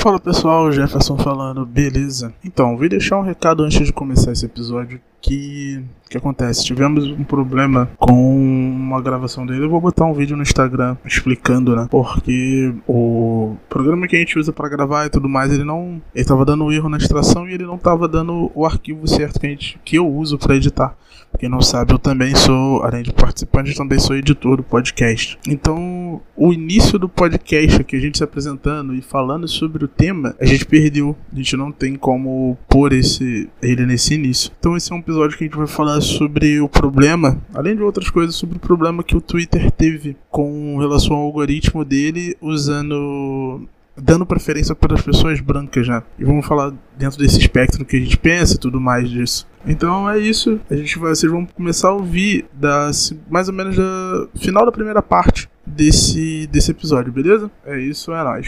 Fala pessoal, Jefferson falando, beleza? Então, vim deixar um recado antes de começar esse episódio que acontece? Tivemos um problema com uma gravação dele. Eu vou botar um vídeo no Instagram explicando, né? Porque o programa que a gente usa pra gravar e tudo mais, ele tava dando erro na extração e ele não tava dando o arquivo certo que eu uso pra editar. Quem não sabe, eu também sou, além de participante, eu também sou editor do podcast. Então, o início do podcast aqui, a gente se apresentando e falando sobre o tema, a gente perdeu. A gente não tem como pôr ele nesse início. Então esse é um episódio que a gente vai falar sobre o problema, além de outras coisas, sobre o problema que o Twitter teve com relação ao algoritmo dele, dando preferência para as pessoas brancas, né? E vamos falar dentro desse espectro que a gente pensa e tudo mais disso. Então é isso, vocês vão começar a ouvir mais ou menos da final da primeira parte desse episódio, beleza? É isso, é nóis.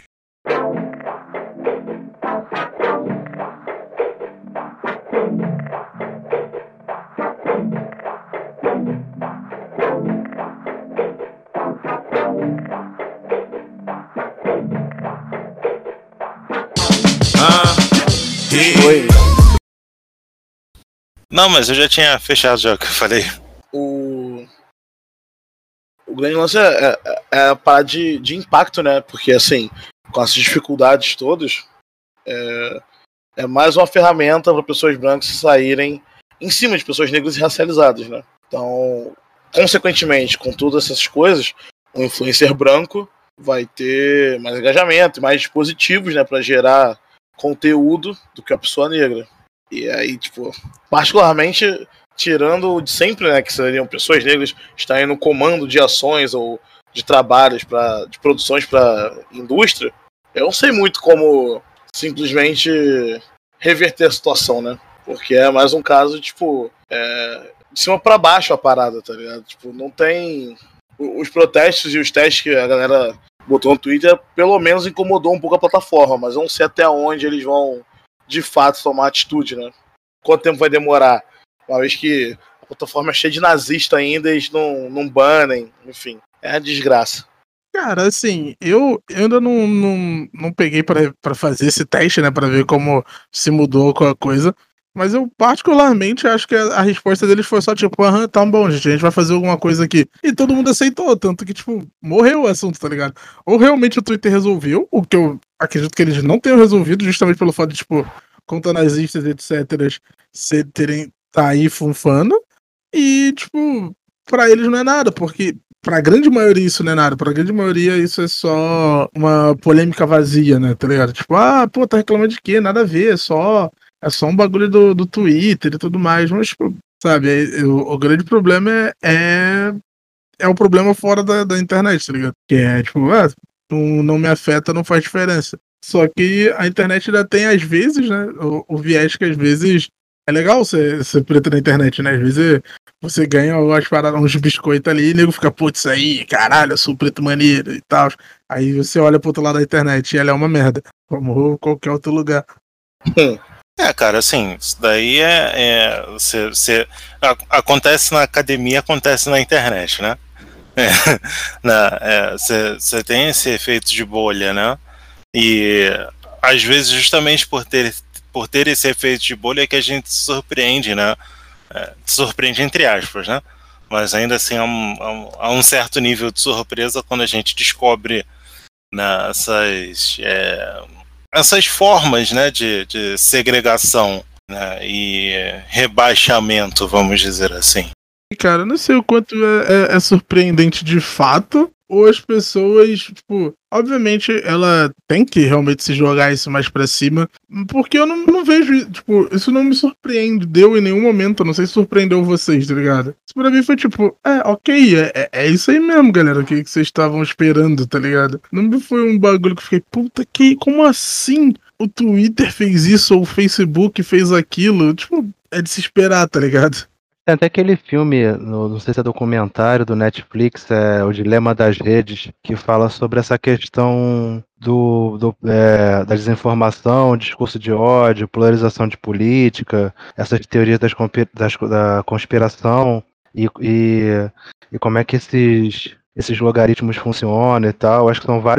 Oi. Não, mas eu já tinha fechado já o que eu falei. O grande lance é a parada de impacto, né? Porque, assim, com essas dificuldades todas, é mais uma ferramenta para pessoas brancas saírem em cima de pessoas negras e racializadas, né? Então, consequentemente, com todas essas coisas, o influencer branco vai ter mais engajamento e mais dispositivos, né, para gerar conteúdo do que a pessoa negra. E aí, tipo, particularmente tirando de sempre, né, que seriam pessoas negras estarem no comando de ações ou de trabalhos, de produções para indústria, eu não sei muito como simplesmente reverter a situação, né? Porque é mais um caso, tipo, de cima para baixo a parada, tá ligado? Tipo, não tem... Os protestos e os testes que a galera botou no Twitter, pelo menos incomodou um pouco a plataforma, mas eu não sei até onde eles vão, de fato, tomar atitude, né? Quanto tempo vai demorar? Uma vez que a plataforma é cheia de nazista ainda, eles não banem, enfim. É uma desgraça. Cara, assim, eu ainda não peguei pra fazer esse teste, né, pra ver como se mudou com a coisa, mas eu particularmente acho que a resposta deles foi só tipo, tá bom, gente, a gente vai fazer alguma coisa aqui. E todo mundo aceitou, tanto que, tipo, morreu o assunto, tá ligado? Ou realmente o Twitter resolveu, o que eu acredito que eles não tenham resolvido, justamente pelo fato de, tipo, contra nazistas, etc., tá aí funfando, e, tipo, pra eles não é nada, porque pra grande maioria isso não é nada, pra grande maioria isso é só uma polêmica vazia, né, tá ligado? Tipo, pô, tá reclamando de quê? Nada a ver, é só um bagulho do Twitter e tudo mais, mas, tipo, sabe, o grande problema é o problema fora da internet, tá ligado? Que é, tipo, não me afeta, não faz diferença. Só que a internet ainda tem, às vezes, né, o viés que às vezes é legal ser preto na internet, né? Às vezes você ganha umas paradas, uns biscoitos ali e o nego fica, putz, aí, caralho, eu sou preto maneiro e tal. Aí você olha pro outro lado da internet e ela é uma merda, como qualquer outro lugar. Cara, assim, isso daí acontece na academia, acontece na internet, né? Você tem esse efeito de bolha, né? E às vezes justamente por ter esse efeito de bolha é que a gente se surpreende, né? Surpreende entre aspas, né? Mas ainda assim há um certo nível de surpresa quando a gente descobre, né, essas formas, né, de segregação, né, e rebaixamento, vamos dizer assim. Cara, eu não sei o quanto é surpreendente de fato, ou as pessoas, tipo, obviamente ela tem que realmente se jogar isso mais pra cima, porque eu não vejo, tipo, isso não me surpreendeu em nenhum momento, eu não sei se surpreendeu vocês, tá ligado? Isso pra mim foi tipo, ok, é isso aí mesmo, galera, o que vocês estavam esperando, tá ligado? Não me foi um bagulho que eu fiquei, puta, como assim? O Twitter fez isso, ou o Facebook fez aquilo, tipo, é de se esperar, tá ligado? Tem até aquele filme, não sei se é documentário do Netflix, O Dilema das Redes, que fala sobre essa questão da desinformação, discurso de ódio, polarização de política, essas teorias da conspiração e como é que esses logaritmos funcionam e tal. Acho que são vários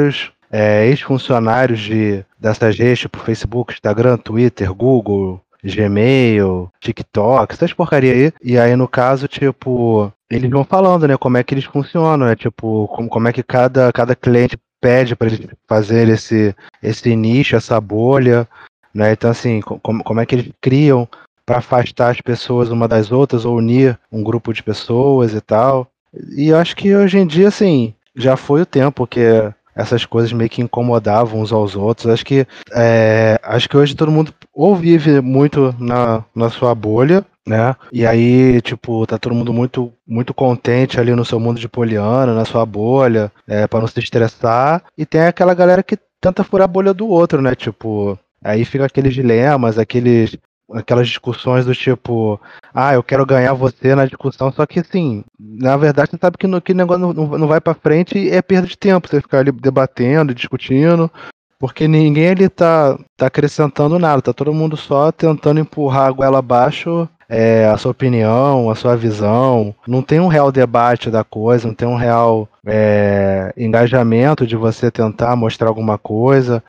ex-funcionários dessas redes, tipo Facebook, Instagram, Twitter, Google, Gmail, TikTok, essas porcaria aí. E aí, no caso, tipo, eles vão falando, né, como é que eles funcionam, né? Tipo, como é que cada cliente pede para eles fazer esse nicho, essa bolha, né? Então, assim, como é que eles criam para afastar as pessoas uma das outras ou unir um grupo de pessoas e tal. E eu acho que hoje em dia, assim, já foi o tempo que essas coisas meio que incomodavam uns aos outros. Acho que hoje todo mundo ou vive muito na sua bolha, né? E aí, tipo, tá todo mundo muito, muito contente ali no seu mundo de poliana, na sua bolha, para não se estressar. E tem aquela galera que tenta furar a bolha do outro, né? Tipo, aí fica aqueles dilemas, aquelas discussões do tipo, eu quero ganhar você na discussão, só que assim, na verdade você sabe que negócio não vai pra frente e é perda de tempo, você ficar ali debatendo, discutindo, porque ninguém ali tá acrescentando nada, tá todo mundo só tentando empurrar a goela abaixo, a sua opinião, a sua visão, não tem um real debate da coisa, não tem um real engajamento de você tentar mostrar alguma coisa,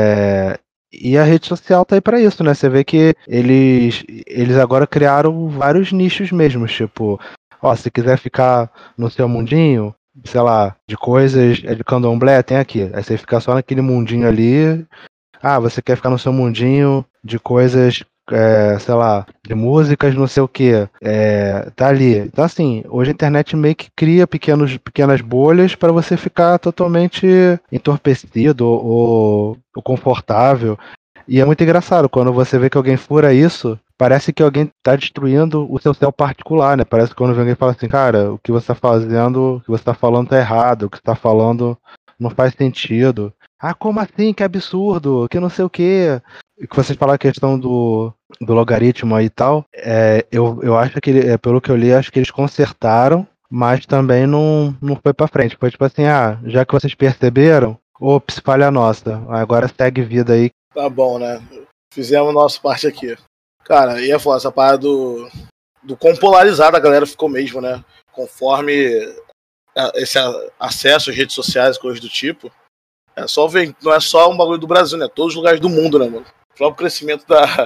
e a rede social tá aí pra isso, né? Você vê que eles agora criaram vários nichos mesmo, tipo, se quiser ficar no seu mundinho, sei lá, de coisas, de candomblé, tem aqui. Aí você fica só naquele mundinho ali. Você quer ficar no seu mundinho de coisas, sei lá, de músicas, não sei o que, tá ali. Então, assim, hoje a internet meio que cria pequenas bolhas para você ficar totalmente entorpecido ou confortável. E é muito engraçado, quando você vê que alguém fura isso, parece que alguém tá destruindo o seu céu particular, né? Parece que quando vem alguém fala assim, cara, o que você tá fazendo, o que você tá falando tá errado, o que você tá falando não faz sentido. Como assim? Que absurdo, que não sei o quê. E que vocês falaram a questão do logaritmo aí e tal, eu acho que, pelo que eu li, acho que eles consertaram, mas também não foi pra frente. Foi tipo assim, já que vocês perceberam, ops, falha nossa, agora segue vida aí. Tá bom, né? Fizemos a nossa parte aqui. Cara, ia falar, essa parada do quão polarizada a galera ficou mesmo, né? Conforme esse acesso às redes sociais, coisas do tipo, só ver, não é só um bagulho do Brasil, né? Todos os lugares do mundo, né, mano? O próprio crescimento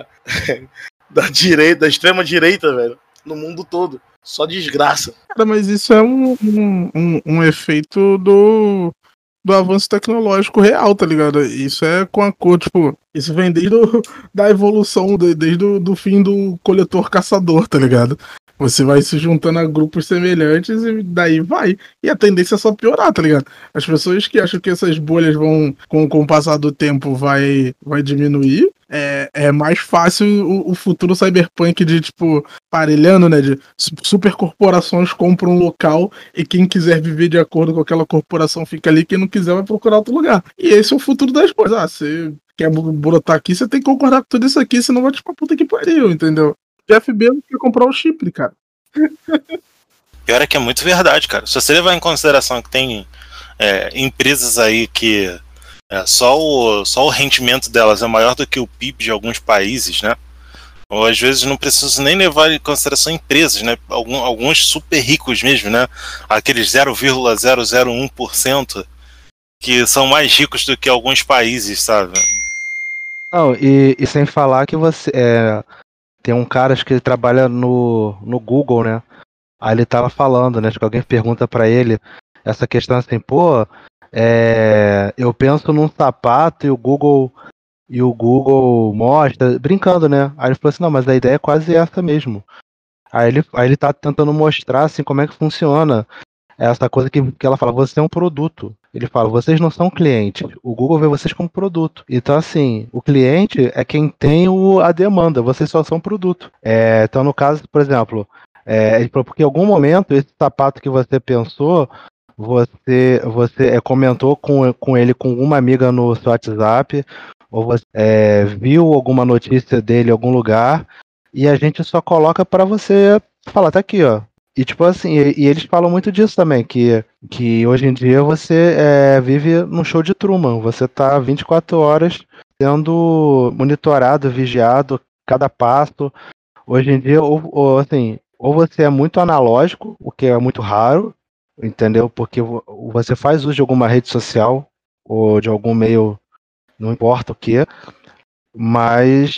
da direita, da extrema direita, velho, no mundo todo. Só desgraça. Cara, mas isso é um efeito do avanço tecnológico real, tá ligado? Isso é com a cor, tipo, isso vem desde da evolução, desde do fim do coletor-caçador, tá ligado? Você vai se juntando a grupos semelhantes e daí vai. E a tendência é só piorar, tá ligado? As pessoas que acham que essas bolhas vão, com o passar do tempo, vai diminuir, é mais fácil o futuro cyberpunk de, tipo, parelhando, né? De super corporações compram um local e quem quiser viver de acordo com aquela corporação fica ali, quem não quiser vai procurar outro lugar. E esse é o futuro das coisas. Você quer brotar aqui, você tem que concordar com tudo isso aqui, senão vai te pra puta que pariu, entendeu? Jeff Bezos quer comprar o Chipre, cara. Pior é que é muito verdade, cara. Se você levar em consideração que tem empresas aí que só o rendimento delas é maior do que o PIB de alguns países, né? Ou às vezes não preciso nem levar em consideração empresas, né? Alguns super ricos mesmo, né? Aqueles 0,001% que são mais ricos do que alguns países, sabe? Não, e sem falar que você tem um cara, acho que ele trabalha no Google, né? Aí ele tava falando, né? Acho que alguém pergunta pra ele essa questão assim, eu penso num sapato e o Google mostra, brincando, né? Aí ele falou assim, não, mas a ideia é quase essa mesmo. Aí ele tá tentando mostrar assim como é que funciona essa coisa que ela fala, você é um produto. Ele fala, vocês não são clientes. O Google vê vocês como produto. Então, assim, o cliente é quem tem a demanda, vocês só são produto. Então, no caso, por exemplo, ele falou, porque em algum momento, esse sapato que você pensou, você comentou com ele, com uma amiga no seu WhatsApp, ou você viu alguma notícia dele em algum lugar, e a gente só coloca para você falar, tá aqui, ó. E tipo assim, e eles falam muito disso também, que hoje em dia você vive num show de Truman, você tá 24 horas sendo monitorado, vigiado, cada passo. Hoje em dia, ou você é muito analógico, o que é muito raro, entendeu? Porque você faz uso de alguma rede social, ou de algum meio, não importa o que, mas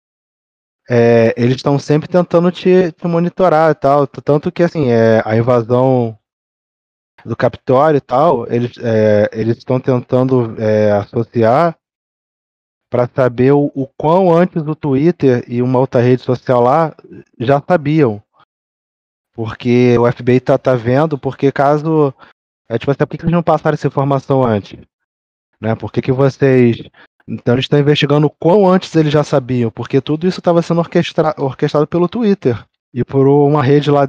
eles estão sempre tentando te monitorar e tal. Tanto que assim, a invasão do Capitólio e tal, eles estão tentando associar para saber o quão antes o Twitter e uma outra rede social lá já sabiam. Porque o FBI tá vendo, porque caso. Tipo assim, por que eles não passaram essa informação antes? Né? Por que vocês. Então eles estão investigando o quão antes eles já sabiam, porque tudo isso estava sendo orquestrado pelo Twitter. E por uma rede lá,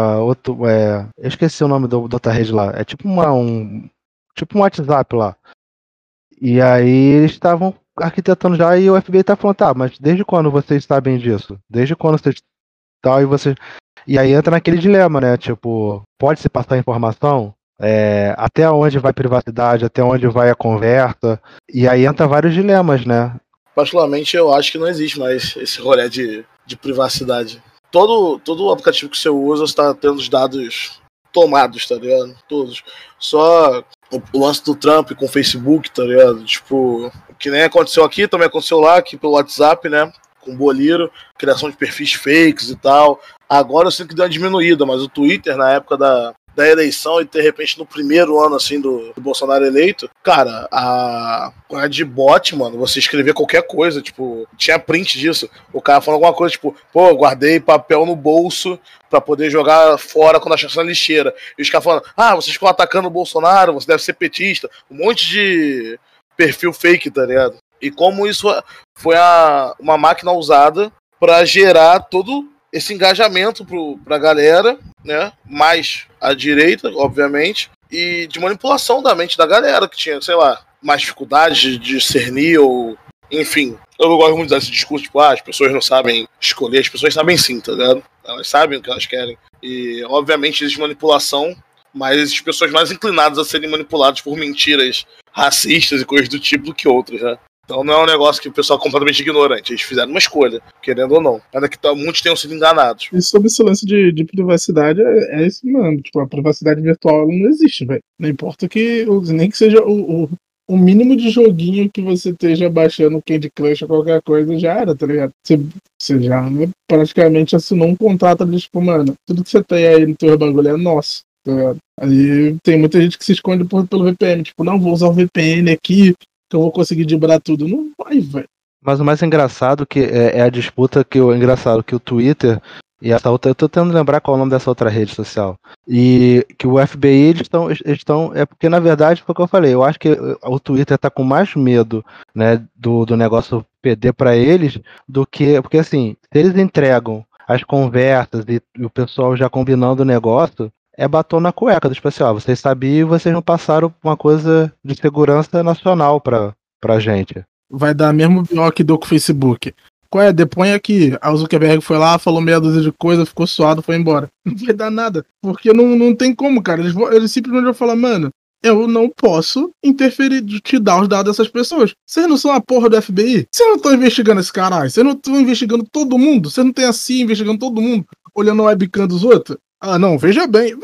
eu esqueci o nome da outra rede lá. É tipo tipo um WhatsApp lá. E aí eles estavam arquitetando já e o FBI tá falando, tá, mas desde quando vocês sabem disso? Desde quando vocês tal e vocês. E aí entra naquele dilema, né? Tipo, pode se passar informação? Até onde vai a privacidade, até onde vai a conversa? E aí entra vários dilemas, né? Particularmente, eu acho que não existe mais esse rolê de privacidade. Todo aplicativo que você usa está tendo os dados tomados, tá ligado? Todos. Só o lance do Trump com o Facebook, tá ligado? Tipo, o que nem aconteceu aqui, também aconteceu lá, aqui pelo WhatsApp, né? Com o Boliro, criação de perfis fakes e tal. Agora eu sei que deu uma diminuída, mas o Twitter, na época da eleição e de repente no primeiro ano assim do Bolsonaro eleito, cara, a de bot, mano, você escrever qualquer coisa, tipo, tinha print disso, o cara falando alguma coisa, tipo, pô, guardei papel no bolso pra poder jogar fora quando achasse na lixeira, e os caras falando, vocês ficam atacando o Bolsonaro, você deve ser petista, um monte de perfil fake, tá ligado? E como isso foi uma máquina usada pra gerar todo esse engajamento pra galera, né? Mais à direita, obviamente, e de manipulação da mente da galera, que tinha, sei lá, mais dificuldade de discernir ou. Enfim, eu não gosto muito desse discurso, tipo, as pessoas não sabem escolher, as pessoas sabem sim, tá ligado? Elas sabem o que elas querem. E, obviamente, existe manipulação, mas existem pessoas mais inclinadas a serem manipuladas por mentiras racistas e coisas do tipo do que outras, né? Então não é um negócio que o pessoal é completamente ignorante. Eles fizeram uma escolha, querendo ou não. Ainda que muitos tenham sido enganados. E sobre esse lance de privacidade, é isso mesmo. Tipo, a privacidade virtual ela não existe, velho. Não importa nem que seja o mínimo de joguinho que você esteja baixando, Candy Crush ou qualquer coisa, já era, tá ligado? Você já praticamente assinou um contrato de, tipo, mano, tudo que você tem aí no teu bagulho é nosso. Tá ligado? Aí tem muita gente que se esconde pelo VPN. Tipo, não, vou usar o VPN aqui, que eu vou conseguir dibrar tudo. Não vai, velho. Mas o mais engraçado que é a disputa que o Twitter e essa outra, eu tô tentando lembrar qual é o nome dessa outra rede social. E que o FBI eles estão porque na verdade foi o que eu falei, eu acho que o Twitter tá com mais medo, né, do negócio perder para eles do que, porque assim, se eles entregam as conversas e o pessoal já combinando o negócio, é batom na cueca do especial. Vocês sabiam e vocês não passaram uma coisa de segurança nacional pra gente. Vai dar mesmo pior que deu com o Facebook. Qual é? Depõe aqui. A Zuckerberg foi lá, falou meia dúzia de coisa, ficou suado, foi embora. Não vai dar nada. Porque não tem como, cara. Eles simplesmente vão falar, mano, eu não posso interferir, te dar os dados dessas pessoas. Vocês não são a porra do FBI? Vocês não estão investigando esse caralho? Vocês não estão investigando todo mundo? Vocês não tem a CIA investigando todo mundo? Olhando o webcam dos outros? Ah, não, veja bem,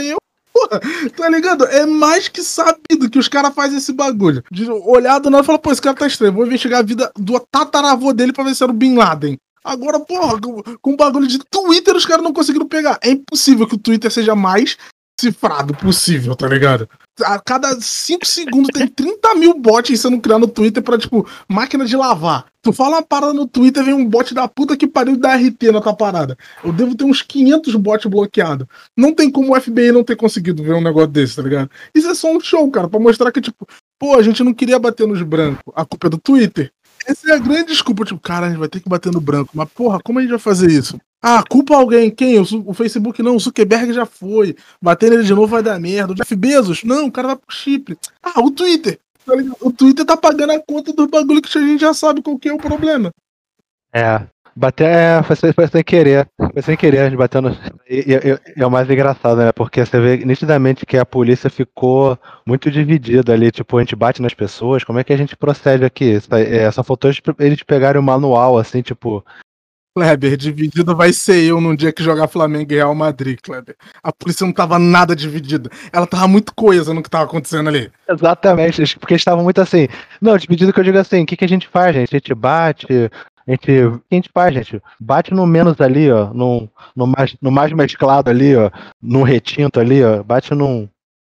porra, tá ligado? É mais que sabido que os caras fazem esse bagulho. De olhar do nada e falar, pô, esse cara tá estranho, vou investigar a vida do tataravô dele pra ver se era o Bin Laden. Agora, porra, com bagulho de Twitter os caras não conseguiram pegar. É impossível que o Twitter seja mais cifrado possível, tá ligado? A cada 5 segundos tem 30 mil bots sendo criados no Twitter pra, tipo, máquina de lavar. Tu fala uma parada no Twitter, vem um bot da puta que pariu da RT na tua parada. Eu devo ter uns 500 bots bloqueados. Não tem como o FBI não ter conseguido ver um negócio desse, tá ligado? Isso é só um show, cara, pra mostrar que, tipo, pô, a gente não queria bater nos brancos. A culpa é do Twitter. Essa é a grande desculpa, tipo, cara, a gente vai ter que bater no branco. Mas, porra, como a gente vai fazer isso? Ah, culpa alguém. Quem? O Facebook não, o Zuckerberg já foi. Bater nele de novo vai dar merda. O Jeff Bezos? Não, o cara vai pro Chipre. Ah, o Twitter. O Twitter tá pagando a conta do bagulho que a gente já sabe qual que é o problema. Foi sem querer. Foi sem querer a gente batendo. E é o mais engraçado, né? Porque você vê nitidamente que a polícia ficou muito dividida ali. Tipo, a gente bate nas pessoas. Como é que a gente procede aqui? Só faltou eles pegarem o manual, assim, tipo. Kleber, dividido vai ser eu num dia que jogar Flamengo e Real Madrid, Kleber. A polícia não tava nada dividida. Ela tava muito coesa no que tava acontecendo ali. Exatamente, porque eles estavam muito assim. Não, dividido que eu digo assim, o que a gente faz, gente? A gente bate, o que a gente faz, gente? Bate no menos ali, ó, no mais mesclado ali, ó, no retinto ali, ó, bate num...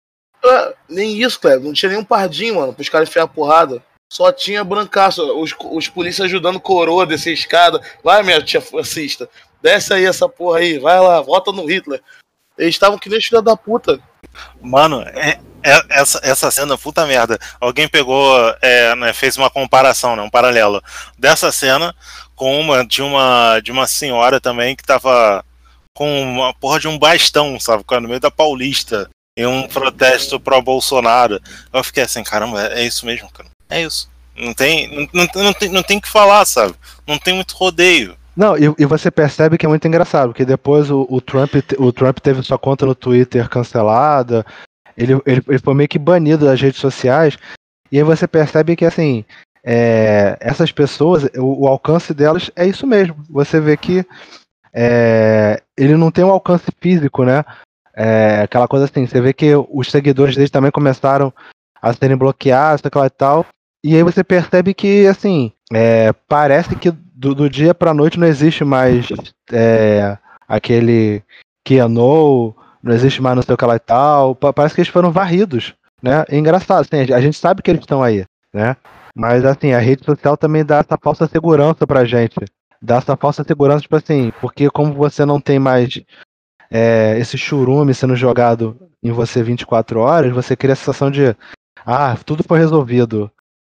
Nem isso, Kleber, não tinha nenhum pardinho, mano, pros caras enfiar a porrada. Só tinha brancaço, os polícias ajudando coroa a descer a escada. Vai, minha tia fascista, desce aí essa porra aí, vai lá, vota no Hitler. Eles estavam que nem filha da puta. Mano, essa cena, puta merda. Alguém pegou, né, fez uma comparação, né, um paralelo dessa cena com uma de uma senhora também que tava com uma porra de um bastão, sabe, no meio da Paulista, em um protesto pró-Bolsonaro. Eu fiquei assim, caramba, é isso mesmo, cara. É isso. Não tem que falar, sabe? Não tem muito rodeio. Não, e você percebe que é muito engraçado, porque depois o Trump teve sua conta no Twitter cancelada, ele foi meio que banido das redes sociais, e aí você percebe que, assim, essas pessoas, o alcance delas é isso mesmo. Você vê que ele não tem um alcance físico, né? Aquela coisa assim, você vê que os seguidores dele também começaram a serem bloqueados, aquela e tal, e aí você percebe que, assim, parece que do dia pra noite não existe mais aquele QAnon, não existe mais não sei o que lá e tal, parece que eles foram varridos, né? É engraçado, assim, a gente sabe que eles estão aí, né? Mas, assim, a rede social também dá essa falsa segurança pra gente, dá essa falsa segurança, tipo assim, porque como você não tem mais esse churume sendo jogado em você 24 horas, você cria a sensação de tudo foi resolvido.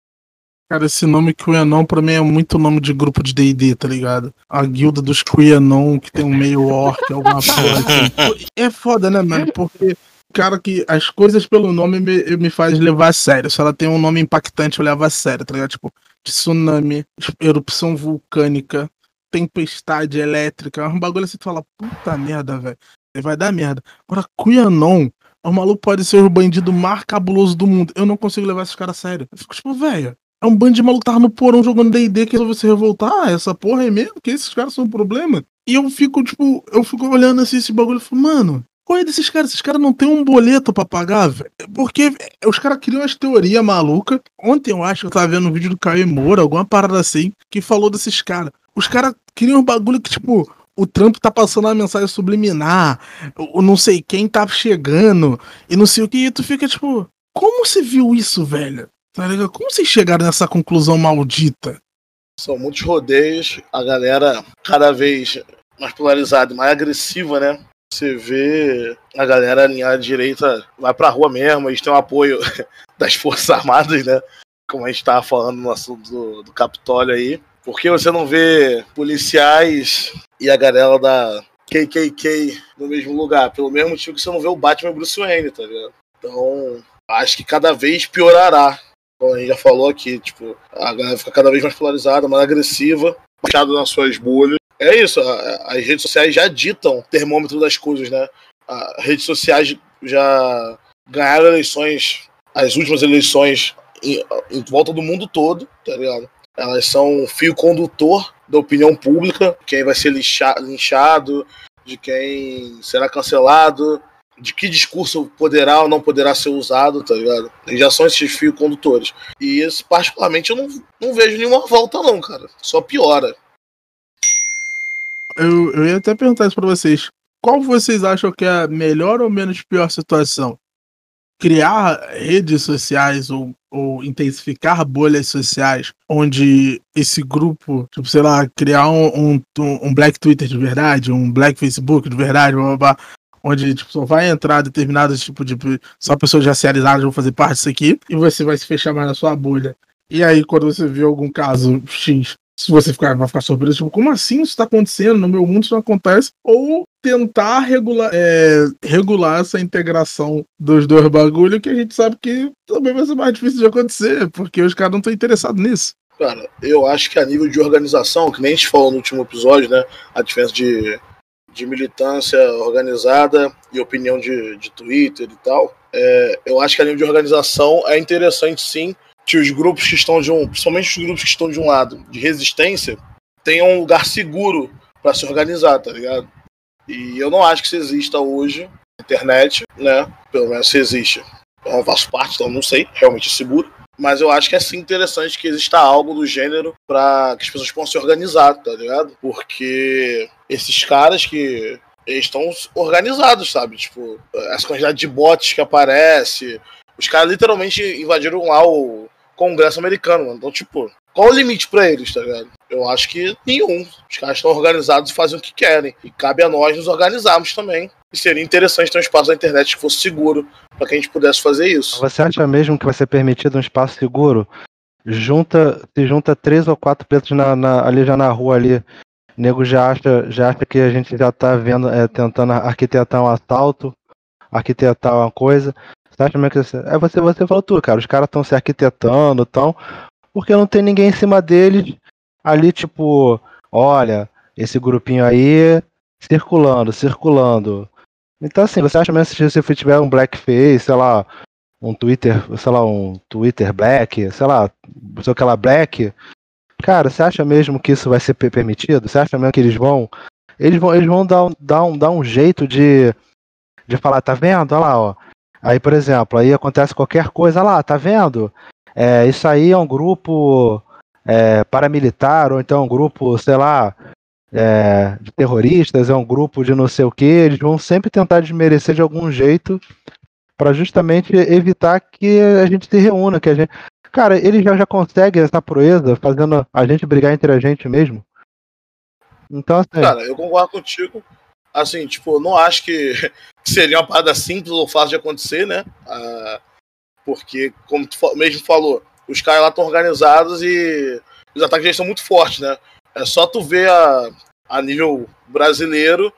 Cara, esse nome QAnon pra mim é muito nome de grupo de D&D, tá ligado? A guilda dos QAnon, que tem um meio orc, alguma porra assim. É foda, né, mano? Porque, cara, que as coisas pelo nome me faz levar a sério. Se ela tem um nome impactante, eu levo a sério, tá ligado? Tipo, tsunami, erupção vulcânica, tempestade elétrica. É um bagulho assim, tu fala, puta merda, velho. Vai dar merda. Agora, QAnon, o maluco pode ser o bandido mais cabuloso do mundo. Eu não consigo levar esses caras a sério. Eu fico tipo, velho, é um bando de maluco que tava no porão jogando D&D que resolveu se revoltar. Essa porra é mesmo? Que esses caras são um problema? E eu fico, tipo, olhando assim esse bagulho e falo, mano, qual é desses caras? Esses caras não tem um boleto pra pagar, velho. Porque os caras criam as teorias malucas. Ontem eu acho que eu tava vendo um vídeo do Caio Moura, alguma parada assim, que falou desses caras. Os caras criam um bagulho que, tipo, o Trump tá passando uma mensagem subliminar, o não sei quem tá chegando, e não sei o que, e tu fica, tipo, como você viu isso, velho? Tá ligado? Como vocês chegaram nessa conclusão maldita? São muitos rodeios, a galera cada vez mais polarizada e mais agressiva, né? Você vê a galera alinhada à direita, vai pra rua mesmo, eles têm o apoio das Forças Armadas, né? Como a gente tava falando no assunto do Capitólio aí. Por que você não vê policiais e a galera da KKK no mesmo lugar? Pelo mesmo motivo que você não vê o Batman e o Bruce Wayne, tá ligado? Então, acho que cada vez piorará. Como a gente já falou aqui, tipo, a galera fica cada vez mais polarizada, mais agressiva, fechada nas suas bolhas. É isso, as redes sociais já ditam o termômetro das coisas, né? As redes sociais já ganharam eleições, as últimas eleições em volta do mundo todo, tá ligado? Elas são um fio condutor da opinião pública, quem vai ser linchado, de quem será cancelado, de que discurso poderá ou não poderá ser usado, tá ligado? Eles já são esses fios condutores. E isso, particularmente, eu não vejo nenhuma volta não, cara. Só piora. Eu ia até perguntar isso pra vocês. Qual vocês acham que é a melhor ou menos pior situação? Criar redes sociais ou intensificar bolhas sociais onde esse grupo, tipo, sei lá, criar um Black Twitter de verdade, um Black Facebook de verdade, blá, blá, blá, onde tipo, só vai entrar determinados tipo de só pessoas racializadas vão fazer parte disso aqui e você vai se fechar mais na sua bolha. E aí, quando você vê algum caso X, se você vai ficar surpreso, tipo, como assim isso tá acontecendo? No meu mundo isso não acontece. Ou tentar regular essa integração dos dois bagulhos, que a gente sabe que também vai ser mais difícil de acontecer, porque os caras não estão interessados nisso. Cara, eu acho que a nível de organização, que nem a gente falou no último episódio, né? A diferença de militância organizada e opinião de Twitter e tal. Eu acho que a nível de organização é interessante sim que os grupos que estão principalmente os grupos que estão de um lado de resistência, tenham um lugar seguro pra se organizar, tá ligado? E eu não acho que isso exista hoje na internet, né? Pelo menos se existe. Eu não faço parte, então não sei, realmente é seguro. Mas eu acho que é sim interessante que exista algo do gênero pra que as pessoas possam se organizar, tá ligado? Porque esses caras que eles estão organizados, sabe? Tipo, essa quantidade de bots que aparece, os caras literalmente invadiram lá o Congresso americano, mano. Então, tipo, qual o limite pra eles, tá ligado? Eu acho que nenhum. Os caras estão organizados e fazem o que querem. E cabe a nós nos organizarmos também. E seria interessante ter um espaço na internet que fosse seguro para que a gente pudesse fazer isso. Você acha mesmo que vai ser permitido um espaço seguro? Se junta 3 ou 4 pretos ali já na rua ali. O nego já acha que a gente já tá vendo, tentando arquitetar um assalto, arquitetar uma coisa. Você acha mesmo que você falou tudo, cara. Os caras estão se arquitetando, porque não tem ninguém em cima deles ali, tipo, olha, esse grupinho aí circulando. Então, assim, você acha mesmo que se tiver um blackface, sei lá, um Twitter black, sei lá aquela black, cara, você acha mesmo que isso vai ser permitido? Você acha mesmo que eles vão dar um jeito de falar, tá vendo? Olha lá, ó. Aí, por exemplo, aí acontece qualquer coisa, olha lá, tá vendo? Isso aí é um grupo paramilitar, ou então um grupo, sei lá, de terroristas, é um grupo de não sei o que, eles vão sempre tentar desmerecer de algum jeito para justamente evitar que a gente se reúna, que a gente... Cara, eles já conseguem essa proeza fazendo a gente brigar entre a gente mesmo. Então, assim... Cara, eu concordo contigo. Assim, tipo, eu não acho que seria uma parada simples ou fácil de acontecer, né? Porque, como tu mesmo falou, os caras lá estão organizados e os ataques deles são muito fortes, né? É só tu ver a nível brasileiro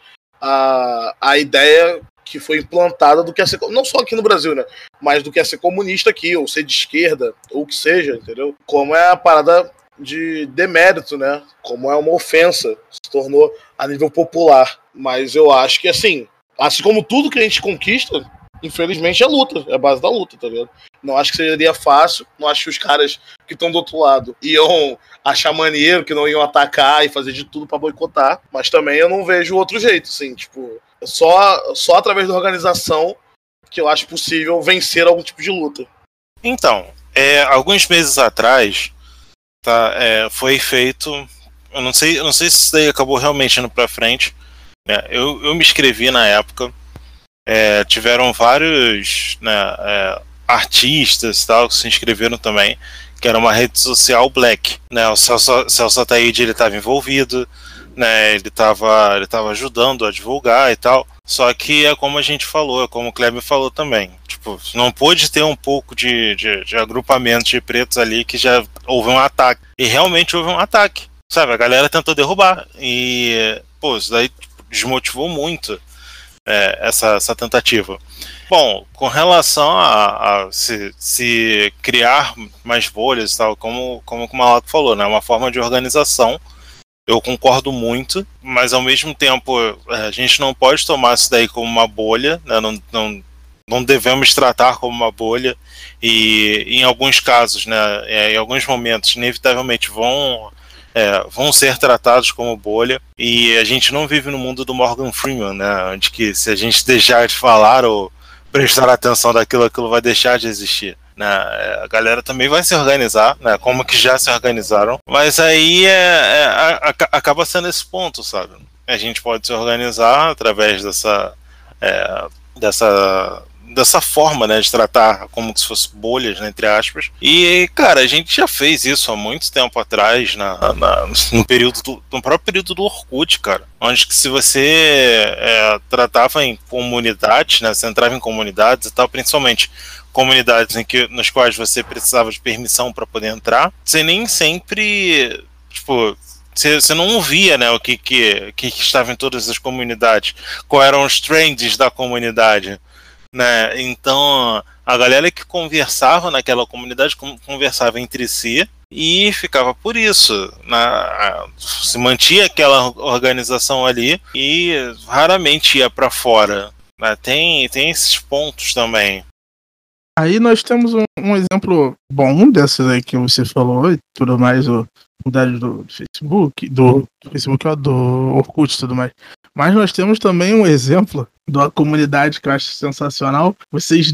a ideia que foi implantada do que é ser, não só aqui no Brasil, né? Mas do que é ser comunista aqui, ou ser de esquerda, ou o que seja, entendeu? Como é a parada de demérito, né? Como é uma ofensa, se tornou a nível popular. Mas eu acho que, assim como tudo que a gente conquista, infelizmente é luta, é a base da luta, tá ligado? Não acho que seria fácil, não acho que os caras que estão do outro lado iam achar maneiro, que não iam atacar e fazer de tudo pra boicotar, mas também eu não vejo outro jeito, assim, tipo, só através da organização que eu acho possível vencer algum tipo de luta. Então, alguns meses atrás, foi feito, eu não sei se isso daí acabou realmente indo pra frente, né? Eu me inscrevi na época, tiveram vários, né, artistas tal, que se inscreveram também, que era uma rede social black, né? O Celso Ataíde, ele estava envolvido, né? Ele estava ajudando a divulgar e tal. Só que é como a gente falou, é como o Kleber falou também. Tipo, não pôde ter um pouco de agrupamento de pretos ali que já houve um ataque. E realmente houve um ataque, sabe? A galera tentou derrubar. E, pô, isso daí desmotivou muito essa tentativa. Bom, com relação a se criar mais bolhas e tal, como o Malaco falou, né? Uma forma de organização. Eu concordo muito, mas ao mesmo tempo a gente não pode tomar isso daí como uma bolha, né? Não devemos tratar como uma bolha, e em alguns casos, né, em alguns momentos, inevitavelmente vão ser tratados como bolha, e a gente não vive no mundo do Morgan Freeman, né, onde que se a gente deixar de falar ou prestar atenção daquilo, aquilo vai deixar de existir. Né, a galera também vai se organizar, né, como que já se organizaram, mas aí acaba sendo esse ponto, sabe? A gente pode se organizar através dessa forma, né, de tratar como se fosse bolhas, né, entre aspas. E, cara, a gente já fez isso há muito tempo atrás, no próprio período do Orkut, cara, onde que se você tratava em comunidades, né, você entrava em comunidades e tal, principalmente comunidades nas quais você precisava de permissão para poder entrar, você nem sempre, tipo, você não via, né, o que estava em todas as comunidades, quais eram os trends da comunidade, né? Então a galera que conversava naquela comunidade conversava entre si e ficava por isso, né? Se mantinha aquela organização ali e raramente ia para fora, né? Tem esses pontos também. Aí nós temos um exemplo bom desses aí que você falou e tudo mais, comunidade do Facebook, do Orkut e tudo mais. Mas nós temos também um exemplo de uma comunidade que eu acho sensacional. Vocês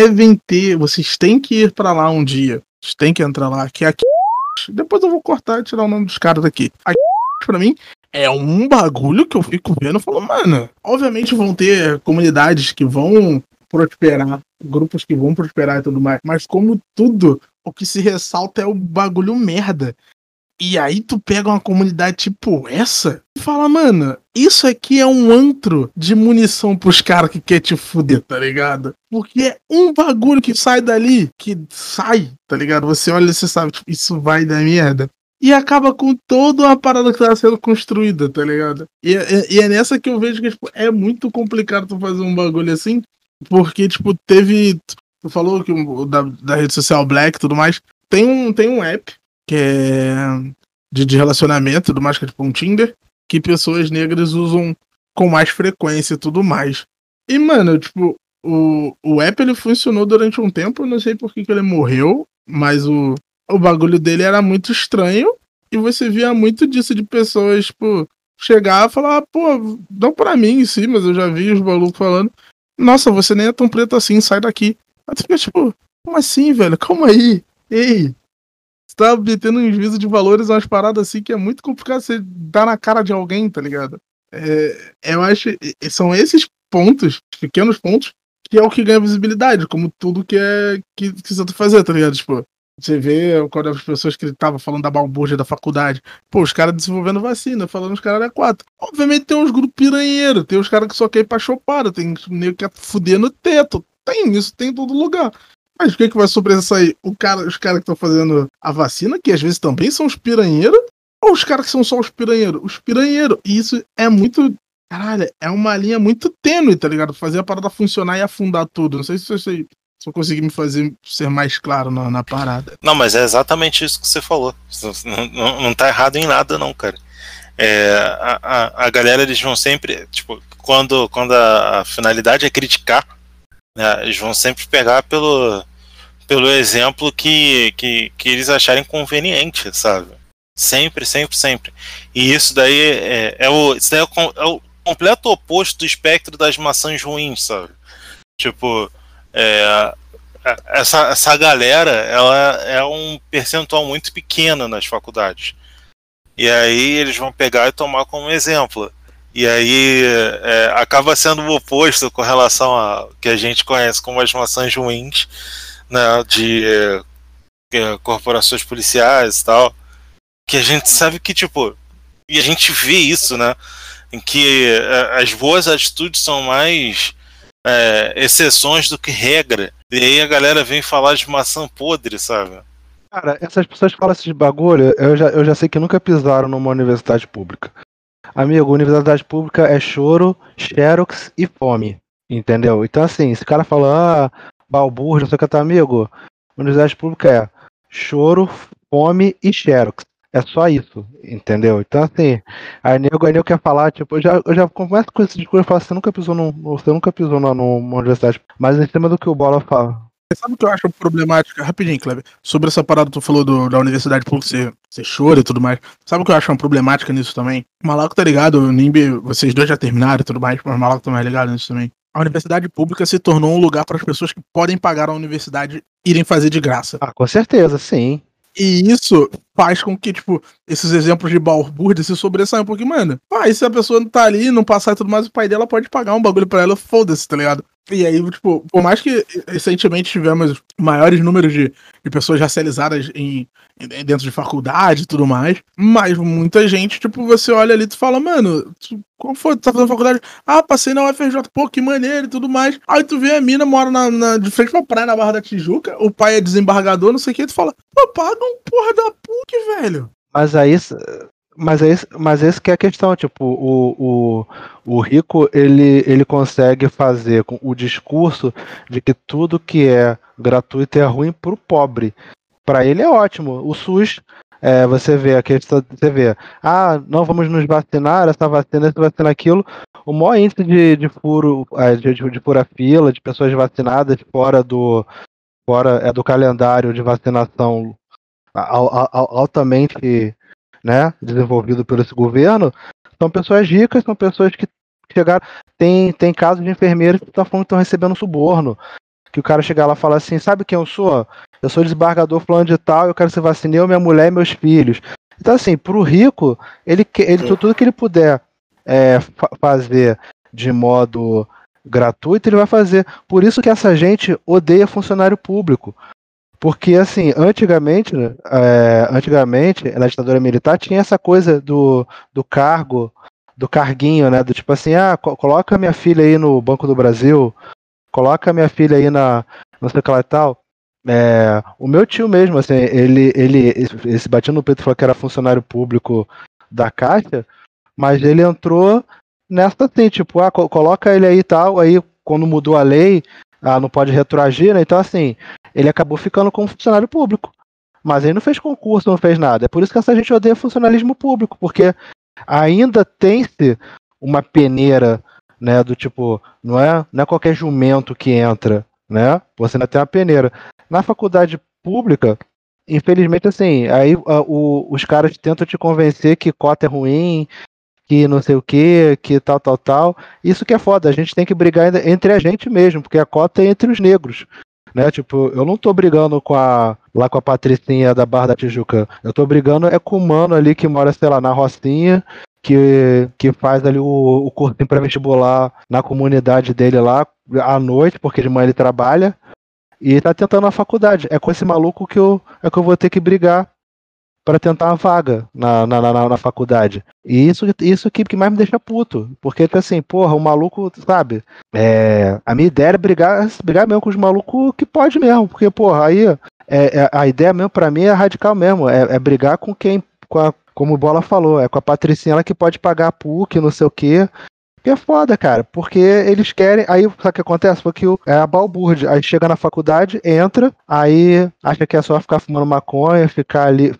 têm que ir pra lá um dia. Vocês têm que entrar lá, que é aqui. Depois eu vou cortar e tirar o nome dos caras daqui. Aqui, pra mim, é um bagulho que eu fico vendo e falo, mano, obviamente vão ter comunidades que vão prosperar, grupos que vão prosperar e tudo mais, mas como tudo, o que se ressalta é o bagulho merda. E aí tu pega uma comunidade tipo essa e fala, mano, isso aqui é um antro de munição pros caras que quer te fuder, tá ligado? Porque é um bagulho que sai dali, tá ligado? Você olha e você sabe, tipo, isso vai dar merda. E acaba com toda uma parada que tá sendo construída, tá ligado? E é nessa que eu vejo que tipo, é muito complicado tu fazer um bagulho assim, porque, tipo, tu falou que da rede social Black e tudo mais, tem um app que é de relacionamento, tudo mais, que é tipo um Tinder, que pessoas negras usam com mais frequência e tudo mais. E, mano, tipo, o app ele funcionou durante um tempo, eu não sei por que ele morreu, mas o bagulho dele era muito estranho, e você via muito disso de pessoas, tipo, chegar e falar, pô, não pra mim sim, mas eu já vi os malucos falando, nossa, você nem é tão preto assim, sai daqui. Aí tu fica tipo, como assim, velho? Calma aí. Ei, você tá obtendo um juízo de valores, umas paradas assim que é muito complicado você dar na cara de alguém, tá ligado? Eu acho são esses pontos, pequenos pontos, que é o que ganha visibilidade, como tudo que você tenta fazer, tá ligado? Tipo, você vê quando as pessoas que estavam falando da balbúrdia da faculdade, pô, os caras desenvolvendo vacina, falando os caras é 4. Obviamente tem uns grupos piranheiros, tem os caras que só querem ir pra chopada, tem nego que quer fuder no teto. Tem isso, tem em todo lugar. Mas o que vai sobressair? Os caras que estão fazendo a vacina, que às vezes também são os piranheiros, ou os caras que são só os piranheiros? Os piranheiros. E isso é muito. Caralho, é uma linha muito tênue, tá ligado? Fazer a parada funcionar e afundar tudo. Não sei se eu conseguir me fazer ser mais claro na parada. Não, mas é exatamente isso que você falou. Não tá errado em nada, não, cara. A galera, eles vão sempre, tipo, quando a finalidade é criticar, né, eles vão sempre pegar pelo exemplo que eles acharem conveniente, sabe? Sempre, sempre, sempre. E isso daí é o completo oposto do espectro das maçãs ruins, sabe? Tipo, essa galera, ela é um percentual muito pequeno nas faculdades. E aí eles vão pegar e tomar como exemplo. E aí acaba sendo o oposto com relação a que a gente conhece como as maçãs ruins, né, de corporações policiais e tal, que a gente sabe que, tipo, e a gente vê isso, né, em que as boas atitudes são mais exceções do que regra. E aí a galera vem falar de maçã podre, sabe? Cara, essas pessoas que falam esses bagulho, eu já sei que nunca pisaram numa universidade pública. Amigo, universidade pública é choro, xerox e fome, entendeu? Então assim, esse cara fala, balbúrdia, não sei o que tá, amigo, universidade pública é choro, fome e xerox. É só isso, entendeu? Então assim, aí nego quer falar, tipo, eu já começo com esse discurso e falo, você nunca pisou numa universidade, mas em cima do que o Bola fala. Sabe o que eu acho problemática? Rapidinho, Kleber. Sobre essa parada que tu falou da universidade pública ser choro e tudo mais. Sabe o que eu acho uma problemática nisso também? O Malaco tá ligado, o Nimbi, vocês dois já terminaram e tudo mais, mas o Malaco tá mais ligado nisso também. A universidade pública se tornou um lugar para as pessoas que podem pagar a universidade irem fazer de graça. Ah, com certeza, sim. E isso faz com que, tipo, esses exemplos de balbúrdia se sobressaiam, porque, mano, e se a pessoa não tá ali, não passar e tudo mais, o pai dela pode pagar um bagulho pra ela, foda-se, tá ligado? E aí, tipo, por mais que recentemente tivemos maiores números de pessoas racializadas dentro de faculdade e tudo mais, mas muita gente, tipo, você olha ali e tu fala, mano, qual foi? Tu tá fazendo faculdade? Ah, passei na UFRJ, pô, que maneiro e tudo mais. Aí tu vê a mina, mora de frente pra praia, na Barra da Tijuca, o pai é desembargador, não sei o que, tu fala, pô, paga um porra da PUC, velho. Mas esse que é a questão, tipo, o rico, ele consegue fazer com o discurso de que tudo que é gratuito é ruim pro pobre. Pra ele é ótimo. O SUS, você vê a questão, não vamos nos vacinar, essa vacina aquilo. O maior índice de furo, de fura-fila, de pessoas vacinadas fora do calendário de vacinação altamente né, desenvolvido pelo esse governo, são pessoas ricas, são pessoas que chegaram. Tem casos de enfermeiros que estão recebendo suborno. Que o cara chegar lá e falar assim, sabe quem eu sou? Eu sou desembargador fulano de tal, eu quero que você vacine eu, minha mulher e meus filhos. Então, assim, pro rico, ele tudo que ele puder fazer de modo gratuito, ele vai fazer. Por isso que essa gente odeia funcionário público. Porque, assim, antigamente, na ditadura militar, tinha essa coisa do cargo, do carguinho, né? Do tipo assim, coloca minha filha aí no Banco do Brasil, coloca minha filha aí na não sei o que lá e tal. O meu tio mesmo, assim, ele se batia no peito e falou que era funcionário público da Caixa, mas ele entrou nessa assim, tipo, coloca ele aí e tal, aí quando mudou a lei, não pode retroagir, né? Então, assim, ele acabou ficando como funcionário público. Mas ele não fez concurso, não fez nada. É por isso que essa gente odeia funcionalismo público, porque ainda tem-se uma peneira, né, do tipo, não é qualquer jumento que entra, né? Você ainda tem uma peneira. Na faculdade pública, infelizmente, assim, aí os caras tentam te convencer que cota é ruim, que não sei o que tal. Isso que é foda, a gente tem que brigar entre a gente mesmo, porque a cota é entre os negros, né? Tipo, eu não tô brigando com a Patricinha da Barra da Tijuca, eu tô brigando com o mano ali que mora, sei lá, na Rocinha, que faz ali o cursinho pré-vestibular na comunidade dele lá, à noite, porque de manhã ele trabalha, e tá tentando a faculdade. É com esse maluco que eu vou ter que brigar para tentar uma vaga na faculdade. E isso que mais me deixa puto. Porque, assim, porra, o maluco, sabe? A minha ideia era brigar mesmo com os malucos que pode mesmo. Porque, porra, aí a ideia mesmo pra mim é radical mesmo. É brigar com quem, como o Bola falou, com a Patricinha, ela que pode pagar a PUC, não sei o quê. Que é foda, cara, porque eles querem. Aí, sabe o que acontece? Foi que é a balbúrdia. Aí chega na faculdade, entra, aí acha que é só ficar fumando maconha, ficar ali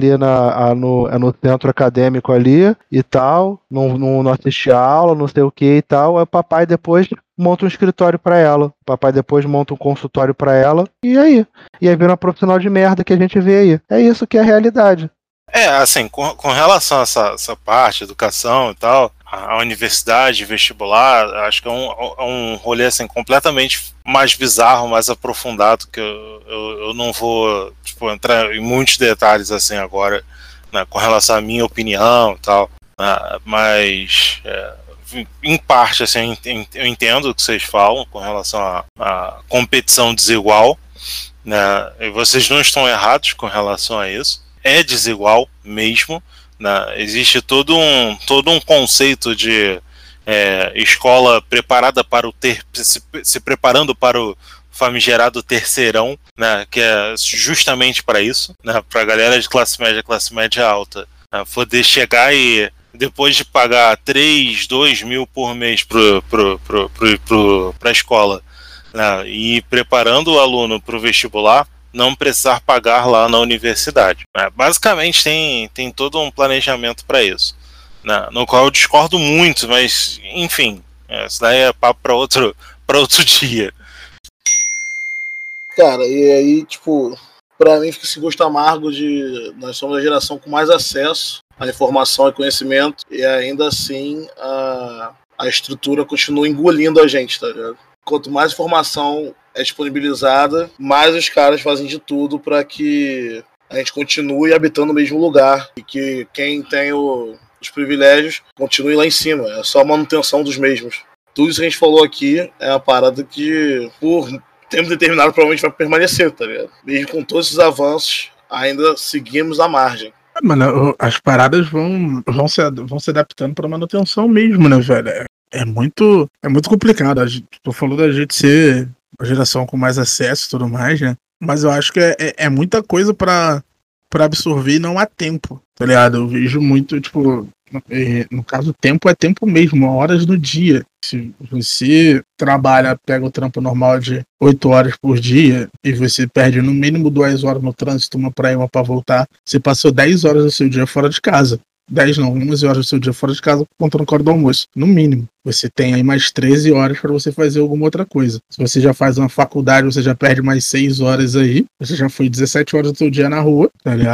no centro acadêmico ali e tal, não assistir aula, não sei o que e tal. Aí o papai depois monta um escritório pra ela. O papai depois monta um consultório pra ela. E aí? E aí vira uma profissional de merda que a gente vê aí. É isso que é a realidade. Assim, com relação a essa parte, educação e tal, a universidade, vestibular, acho que é um rolê assim, completamente mais bizarro, mais aprofundado, que eu não vou entrar em muitos detalhes assim agora, né, com relação à minha opinião e tal, mas em parte assim, eu entendo o que vocês falam com relação à competição desigual, né, e vocês não estão errados com relação a isso. É desigual mesmo, né? Existe todo um conceito de escola preparada para se preparando para o famigerado terceirão, né? Que é justamente para isso, né? Para a galera de classe média alta, né? Poder chegar e depois de pagar 2 mil por mês para a escola, né? E ir preparando o aluno para o vestibular, não precisar pagar lá na universidade. Basicamente tem todo um planejamento para isso, né, no qual eu discordo muito, mas enfim, isso daí é papo para outro dia. Cara, e aí, tipo, pra mim fica esse gosto amargo de nós somos a geração com mais acesso à informação e conhecimento, e ainda assim a estrutura continua engolindo a gente, tá ligado? Quanto mais informação é disponibilizada, mais os caras fazem de tudo para que a gente continue habitando o mesmo lugar e que quem tem os privilégios continue lá em cima. É só a manutenção dos mesmos. Tudo isso que a gente falou aqui é uma parada que, por tempo determinado, provavelmente vai permanecer, tá ligado? Mesmo com todos esses avanços, ainda seguimos à margem. Mano, as paradas vão se adaptando para manutenção mesmo, né, velho? É muito complicado. Tu falou da gente ser a geração com mais acesso e tudo mais, né? Mas eu acho que é muita coisa pra absorver e não há tempo, tá ligado? Eu vejo muito, tipo, no caso, tempo é tempo mesmo, horas do dia. Se você pega o trampo normal de 8 horas por dia e você perde no mínimo 2 horas no trânsito, uma pra ir, uma pra voltar, você passou 10 horas do seu dia fora de casa. 10 não, 11 horas do seu dia fora de casa, contando com a hora do almoço, no mínimo. Você tem aí mais 13 horas para você fazer alguma outra coisa. Se você já faz uma faculdade, você já perde mais 6 horas aí. Você já foi 17 horas do seu dia na rua, tá ligado?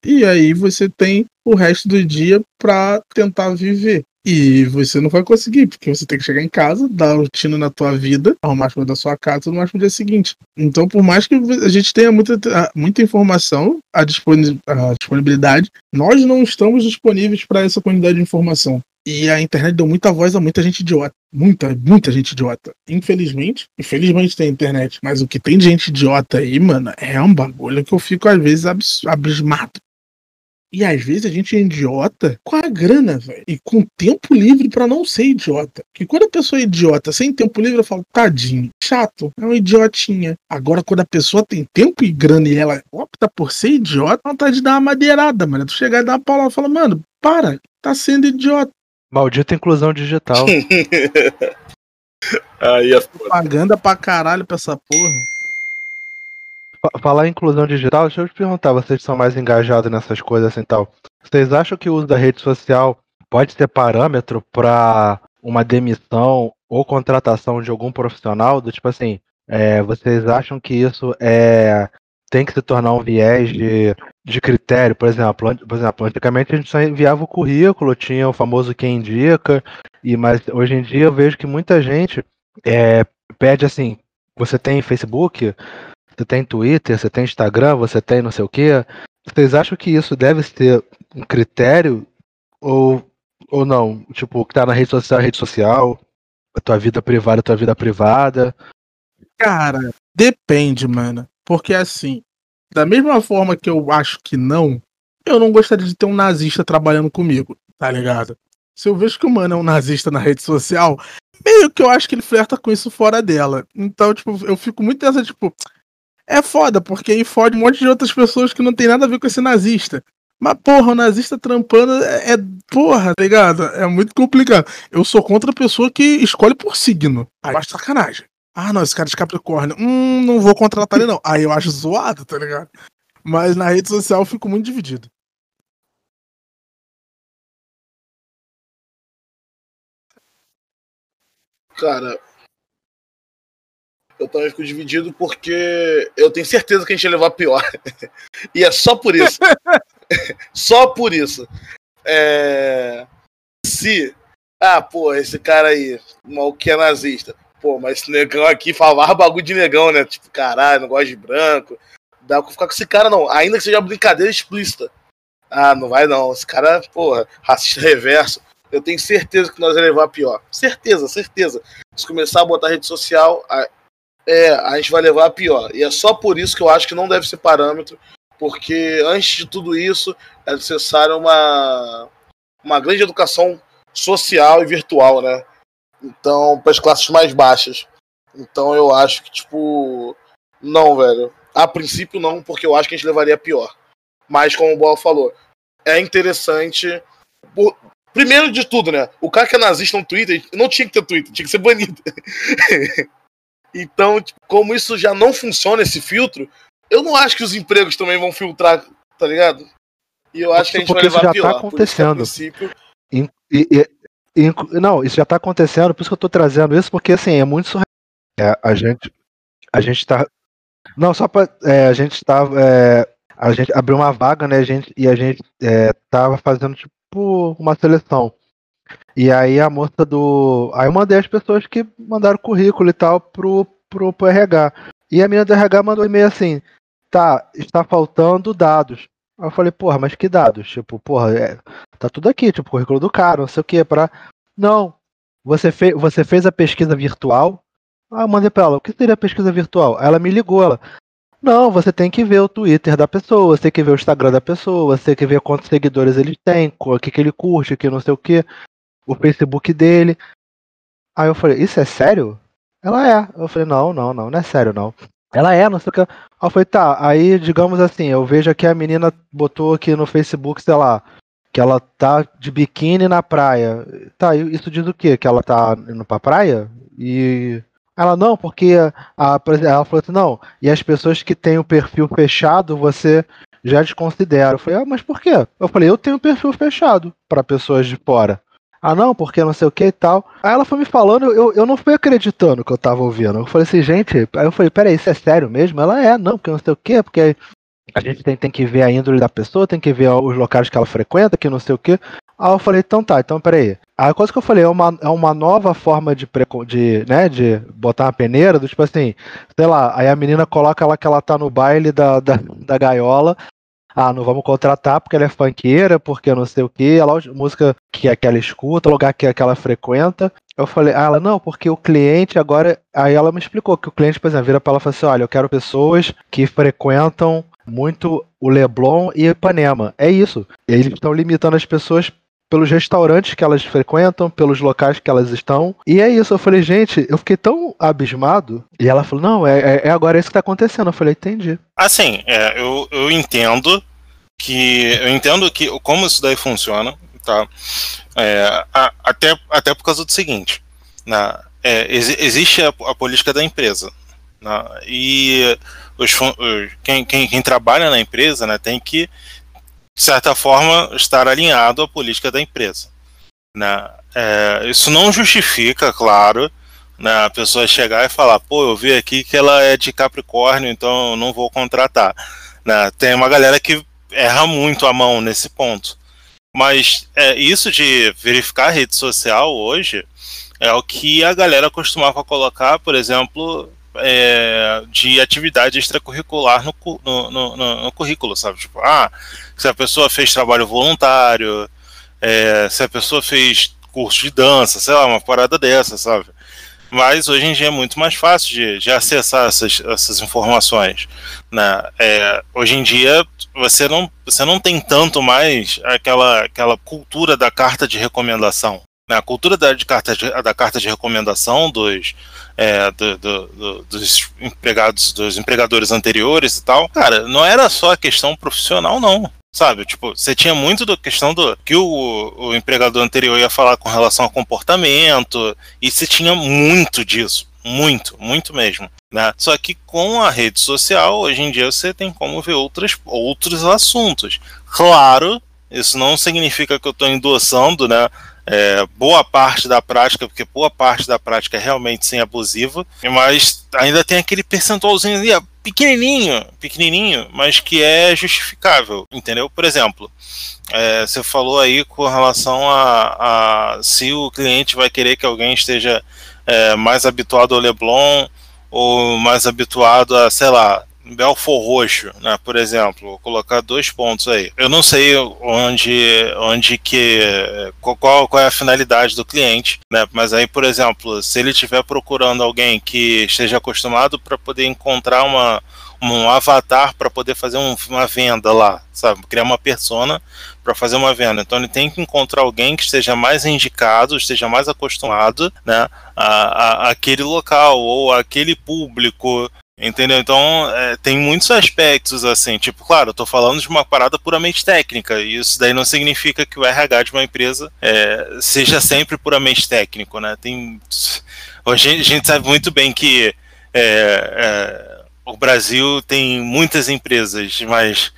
e aí você tem o resto do dia pra tentar viver. E você não vai conseguir, porque você tem que chegar em casa, dar rotina na tua vida, arrumar as coisas da sua casa, tudo mais pro dia seguinte. Então, por mais que a gente tenha muita informação, a disponibilidade, nós não estamos disponíveis para essa quantidade de informação. E a internet deu muita voz a muita gente idiota. Muita gente idiota. Infelizmente tem internet. Mas o que tem de gente idiota aí, mano, é um bagulho que eu fico às vezes abismado. E às vezes a gente é idiota com a grana, velho. E com tempo livre pra não ser idiota. Porque quando a pessoa é idiota sem tempo livre, eu falo, tadinho, chato, é uma idiotinha. Agora, quando a pessoa tem tempo e grana e ela opta por ser idiota, ela vontade de dar uma madeirada, mano. Tu chegar e dar uma palavra e falar, mano, para, tá sendo idiota. Maldita inclusão digital. Aí é Propaganda pra caralho pra essa porra. Falar em inclusão digital, deixa eu te perguntar, vocês que são mais engajados nessas coisas assim e tal. Vocês acham que o uso da rede social pode ser parâmetro para uma demissão ou contratação de algum profissional? Do tipo assim, vocês acham que isso tem que se tornar um viés de critério? Por exemplo, antigamente a gente só enviava o currículo, tinha o famoso quem indica, mas hoje em dia eu vejo que muita gente pede assim, você tem Facebook? Você tem Twitter, você tem Instagram, você tem não sei o quê. Vocês acham que isso deve ser um critério ou não? Tipo, o que tá na rede social, a tua vida privada. Cara, depende, mano. Porque assim, da mesma forma que eu acho que não, eu não gostaria de ter um nazista trabalhando comigo, tá ligado? Se eu vejo que o mano é um nazista na rede social, meio que eu acho que ele flerta com isso fora dela. Então, tipo, eu fico muito nessa, tipo... É foda, porque aí fode um monte de outras pessoas que não tem nada a ver com esse nazista. Mas, porra, o nazista trampando porra, tá ligado? É muito complicado. Eu sou contra a pessoa que escolhe por signo. Aí eu acho sacanagem. Ah, não, esse cara é de Capricórnio. Não vou contratar ele, não. Aí eu acho zoado, tá ligado? Mas na rede social eu fico muito dividido. Cara, eu também fico dividido porque eu tenho certeza que a gente ia levar pior. E é só por isso. Só por isso. Se... pô, esse cara aí, mal que é nazista. Pô, mas esse negão aqui falava bagulho de negão, né? Tipo, caralho, não gosta de branco. Dá pra ficar com esse cara, não. Ainda que seja brincadeira explícita. Não vai não. Esse cara, porra, racista reverso. Eu tenho certeza que nós ia levar pior. Certeza. Se começar a botar rede social, a gente vai levar pior. E é só por isso que eu acho que não deve ser parâmetro, porque antes de tudo isso é necessário uma grande educação social e virtual, né? Então, para as classes mais baixas. Então eu acho que, tipo, não, velho. A princípio não, porque eu acho que a gente levaria pior. Mas, como o Bola falou, é interessante. Primeiro de tudo, né? O cara que é nazista no Twitter não tinha que ter Twitter, tinha que ser banido. Então, tipo, como isso já não funciona, esse filtro, eu não acho que os empregos também vão filtrar, tá ligado? E eu acho que a gente vai levar pior. Tá acontecendo. Por isso que, a princípio... Não, isso já tá acontecendo, por isso que eu tô trazendo isso, porque assim, é muito surreal. A gente tá. Não, só pra. A gente tava. A gente abriu uma vaga, né? A gente tava fazendo, tipo, uma seleção. E aí a moça do. Aí eu mandei as pessoas que mandaram currículo e tal pro RH. E a menina do RH mandou um e-mail assim: tá, está faltando dados. Aí eu falei, porra, mas que dados? Tipo, porra, tá tudo aqui, tipo, currículo do cara, não sei o que, Não, você fez a pesquisa virtual? Eu mandei pra ela, o que seria a pesquisa virtual? Aí ela me ligou, não, você tem que ver o Twitter da pessoa, você tem que ver o Instagram da pessoa, você tem que ver quantos seguidores ele tem, o que ele curte, que não sei o que, o Facebook dele. Aí eu falei, isso é sério? Ela é. Eu falei, não é sério não. Ela não sei o que. Aí eu falei, tá, aí digamos assim, eu vejo aqui a menina botou aqui no Facebook, sei lá, que ela tá de biquíni na praia. Tá, isso diz o quê? Que ela tá indo pra praia? E ela, não, porque ela falou assim, não, e as pessoas que têm o perfil fechado, você já desconsidera. Eu falei, mas por quê? Eu falei, eu tenho perfil fechado pra pessoas de fora. Não, porque não sei o que e tal. Aí ela foi me falando, eu não fui acreditando que eu tava ouvindo. Eu falei assim, gente, aí eu falei, peraí, isso é sério mesmo? Ela não, porque não sei o que, porque a gente tem que ver a índole da pessoa, tem que ver os locais que ela frequenta, que não sei o quê. Aí eu falei, então tá, então peraí. A coisa que eu falei é uma nova forma de botar uma peneira, do tipo assim, sei lá, aí a menina coloca lá que ela tá no baile da gaiola. Ah, não vamos contratar porque ela é funkeira, porque não sei o que, ela música que ela escuta, lugar que ela frequenta. Eu falei, ela, não, porque o cliente agora. Aí ela me explicou que o cliente, por exemplo, vira pra ela e fala assim: olha, eu quero pessoas que frequentam muito o Leblon e Ipanema. É isso. E eles estão limitando as pessoas pelos restaurantes que elas frequentam, pelos locais que elas estão. E é isso. Eu falei, gente, eu fiquei tão abismado. E ela falou, não, é agora isso que tá acontecendo. Eu falei, entendi. Assim, eu entendo que como isso daí funciona, tá? Até por causa do seguinte, né? Existe a política da empresa, né? E quem trabalha na empresa, né, tem que, de certa forma, estar alinhado à política da empresa, né? Isso não justifica, claro, né, a pessoa chegar e falar, pô, eu vi aqui que ela é de Capricórnio, então eu não vou contratar, né? Tem uma galera que erra muito a mão nesse ponto. Mas isso de verificar a rede social hoje é o que a galera costumava colocar, por exemplo, de atividade extracurricular no currículo, sabe? Tipo, se a pessoa fez trabalho voluntário, se a pessoa fez curso de dança, sei lá, uma parada dessa, sabe? Mas hoje em dia é muito mais fácil de acessar essas informações, né? Hoje em dia você não tem tanto mais aquela cultura da carta de recomendação, né? A cultura da carta de recomendação dos empregadores anteriores e tal, cara, não era só a questão profissional, não. Sabe, tipo, você tinha muito da questão do que o empregador anterior ia falar com relação ao comportamento, e você tinha muito disso, muito mesmo, né? Só que com a rede social, hoje em dia você tem como ver outros assuntos. Claro, isso não significa que eu estou endossando, né, boa parte da prática, porque boa parte da prática é realmente sem abusiva, mas ainda tem aquele percentualzinho ali, pequenininho, mas que é justificável, entendeu? Por exemplo, você falou aí com relação a se o cliente vai querer que alguém esteja mais habituado ao Leblon ou mais habituado a, sei lá, Belfort Roxo, né, por exemplo. Vou colocar 2 pontos aí. Eu não sei qual é a finalidade do cliente, né, mas aí, por exemplo, se ele estiver procurando alguém que esteja acostumado para poder encontrar um avatar para poder fazer uma venda lá, sabe, criar uma persona para fazer uma venda. Então ele tem que encontrar alguém que esteja mais indicado, esteja mais acostumado, né, àquele local ou àquele público. Entendeu? Então tem muitos aspectos assim, tipo, claro, eu tô falando de uma parada puramente técnica, e isso daí não significa que o RH de uma empresa seja sempre puramente técnico, né? Hoje a gente sabe muito bem que o Brasil tem muitas empresas, mas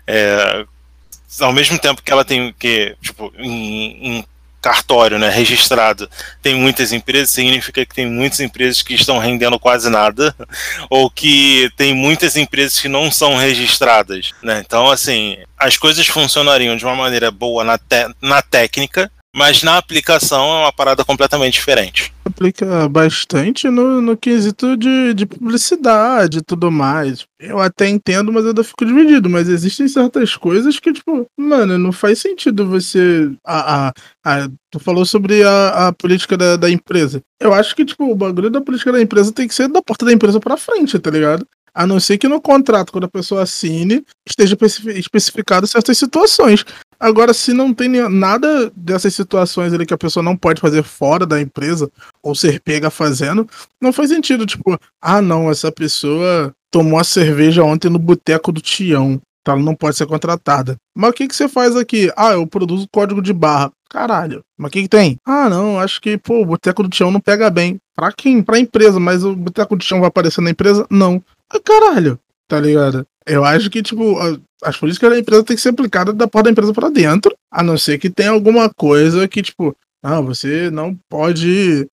ao mesmo tempo que ela tem tipo, em cartório, né, registrado, tem muitas empresas, significa que tem muitas empresas que estão rendendo quase nada, ou que tem muitas empresas que não são registradas, né? Então, assim, as coisas funcionariam de uma maneira boa na técnica, mas na aplicação é uma parada completamente diferente. Aplica bastante no quesito de publicidade e tudo mais. Eu até entendo, mas eu ainda fico dividido. Mas existem certas coisas que, tipo, mano, não faz sentido você. Tu falou sobre a política da empresa. Eu acho que, tipo, o bagulho da política da empresa tem que ser da porta da empresa pra frente, tá ligado? A não ser que no contrato, quando a pessoa assine, esteja especificado certas situações. Agora, se não tem nada dessas situações ali que a pessoa não pode fazer fora da empresa, ou ser pega fazendo, não faz sentido, tipo, não, essa pessoa tomou a cerveja ontem no boteco do Tião, tá? Ela não pode ser contratada. Mas o que você faz aqui? Eu produzo código de barra. Caralho, mas o que tem? Não, acho que, o boteco do Tião não pega bem. Pra quem? Pra empresa, mas o boteco do Tião vai aparecer na empresa? Não. Caralho, tá ligado? Eu acho que, tipo, as políticas da empresa tem que ser aplicadas da porta da empresa pra dentro, a não ser que tenha alguma coisa que, tipo, você não pode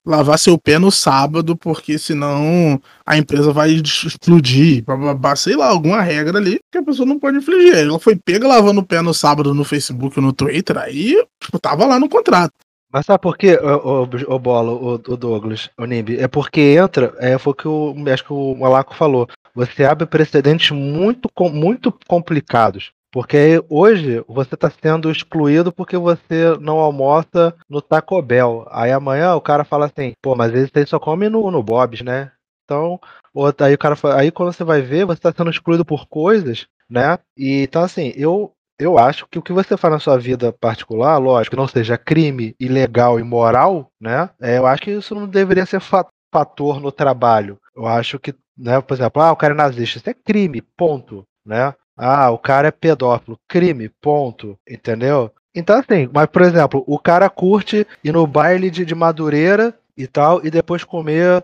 lavar seu pé no sábado, porque senão a empresa vai explodir, sei lá, alguma regra ali que a pessoa não pode infligir. Ela foi pega lavando o pé no sábado no Facebook ou no Twitter, aí tipo, tava lá no contrato. Mas sabe por quê, o Bola, o Douglas, o Nimbi? É porque entra, foi o que acho que o Malaco falou, você abre precedentes muito complicados. Porque hoje você está sendo excluído porque você não almoça no Taco Bell. Aí amanhã o cara fala assim, pô, mas esse aí só come no Bob's, né? Então, aí o cara aí quando você vai ver, você está sendo excluído por coisas, né? E então assim, eu acho que o que você faz na sua vida particular, lógico, que não seja crime, ilegal, imoral, né? Eu acho que isso não deveria ser fator no trabalho. Eu acho que, né, por exemplo, o cara é nazista, isso é crime, ponto, né? O cara é pedófilo, crime, ponto, entendeu? Então assim, mas por exemplo, o cara curte ir no baile de Madureira e tal, e depois comer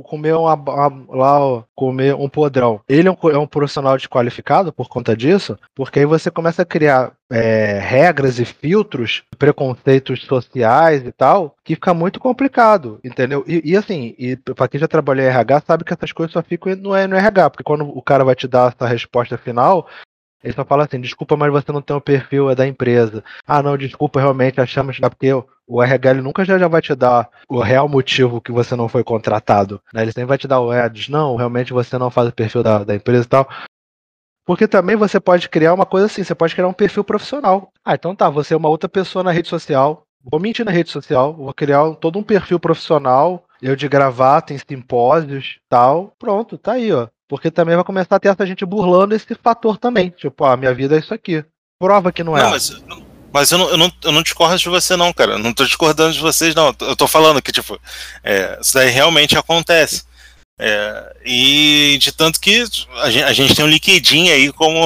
comer um podrão. Ele é um profissional desqualificado por conta disso, porque aí você começa a criar regras e filtros, preconceitos sociais e tal, que fica muito complicado, entendeu? E assim, pra quem já trabalhou em RH, sabe que essas coisas só ficam no RH, porque quando o cara vai te dar essa resposta final, ele só fala assim, desculpa, mas você não tem o perfil da empresa. Não, desculpa, realmente achamos que porque o RH ele nunca já vai te dar o real motivo que você não foi contratado. Né? Ele sempre vai te dar diz, não, realmente você não faz o perfil da empresa e tal. Porque também você pode criar uma coisa assim, você pode criar um perfil profissional. Então tá, você é uma outra pessoa na rede social, vou mentir na rede social, vou criar todo um perfil profissional, eu de gravata, em simpósios tal, pronto, tá aí, ó. Porque também vai começar a ter essa gente burlando esse fator também. Tipo, minha vida é isso aqui. Prova que não é. Mas eu não discordo de você não, cara. Eu não tô discordando de vocês, não. Eu tô falando que, tipo, isso daí realmente acontece. E de tanto que a gente tem um LinkedIn aí como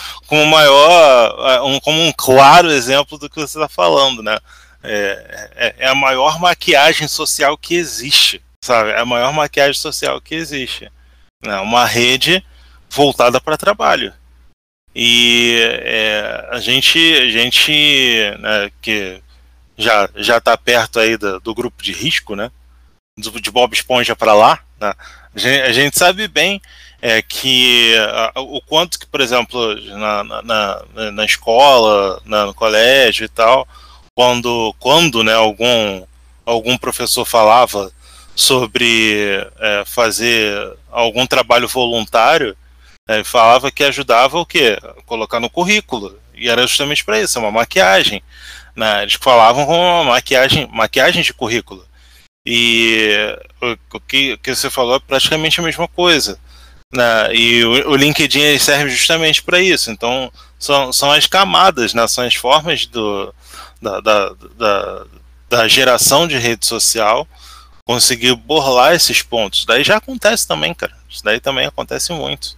como um claro exemplo do que você está falando, né? É a maior maquiagem social que existe, sabe? É a maior maquiagem social que existe. Né? Uma rede voltada para trabalho. E a gente né, que já está perto aí do grupo de risco, né? De Bob Esponja para lá, né? A gente sabe bem que o quanto que, por exemplo, na escola, no colégio e tal, quando né, algum professor falava sobre fazer algum trabalho voluntário, falava que ajudava o quê? Colocar no currículo. E era justamente para isso, uma maquiagem. Né? Eles falavam com uma maquiagem de currículo. E o que você falou é praticamente a mesma coisa. Né? E o LinkedIn serve justamente para isso. Então, são as camadas, né? São as formas da geração de rede social conseguir burlar esses pontos. Daí já acontece também, cara. Isso daí também acontece muito.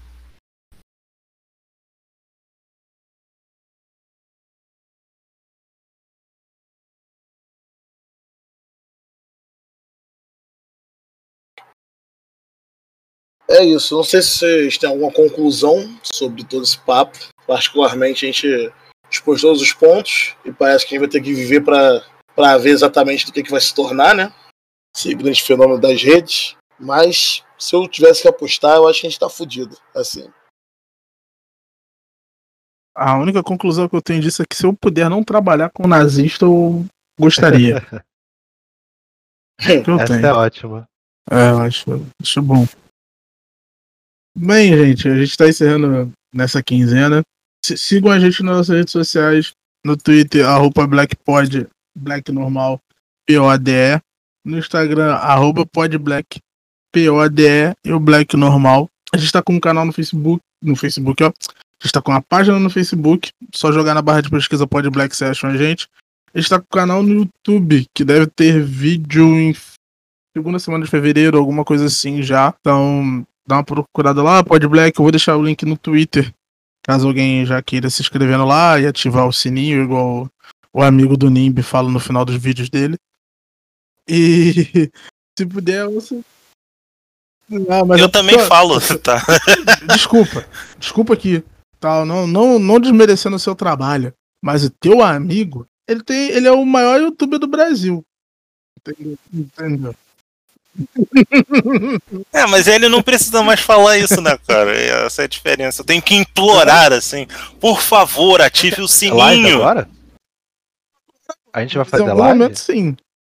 É isso, não sei se vocês têm alguma conclusão sobre todo esse papo. Particularmente, a gente expôs todos os pontos e parece que a gente vai ter que viver para ver exatamente do que vai se tornar, né? Esse grande fenômeno das redes. Mas se eu tivesse que apostar, eu acho que a gente tá fudido, assim. A única conclusão que eu tenho disso é que se eu puder não trabalhar com nazista, eu gostaria. Essa é ótima. Eu acho bom. Bem, gente, a gente tá encerrando nessa quinzena. Sigam a gente nas nossas redes sociais, no Twitter, @BlackPod, Black normal, PODE. No Instagram, @PodBlack, PODE e o Black normal. A gente tá com um canal no Facebook, ó. A gente tá com uma página no Facebook, só jogar na barra de pesquisa PodBlack você acha a gente. A gente tá com um canal no YouTube, que deve ter vídeo em segunda semana de fevereiro, alguma coisa assim já. Então, dá uma procurada lá, PodBlack. Eu vou deixar o link no Twitter, caso alguém já queira se inscrevendo lá e ativar o sininho, igual o amigo do Nimbi fala no final dos vídeos dele. E se puder, você... mas eu também falo, tá? Desculpa aqui, tá? Não desmerecendo o seu trabalho, mas o teu amigo, ele é o maior youtuber do Brasil. Entendeu? Mas ele não precisa mais falar isso, né, cara? Essa é a diferença. Eu tenho que implorar, assim, por favor, ative o É live sininho. agora? A gente vai Mas em fazer algum live? momento, sim.